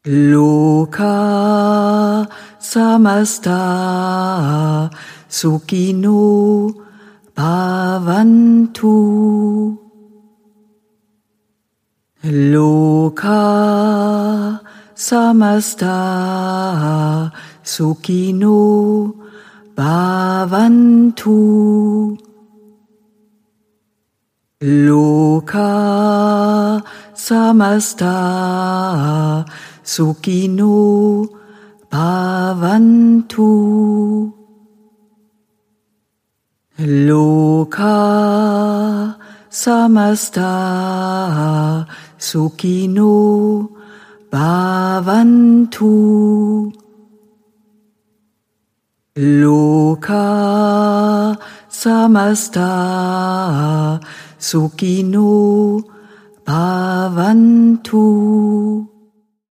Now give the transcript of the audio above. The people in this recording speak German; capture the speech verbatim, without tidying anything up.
Loka samasta sukhino bhavantu. Loka samasta sukhino bhavantu. Loka samasta sukhino bhavantu. Loka samasta sukhino bhavantu. Loka samasta sukhino bhavantu.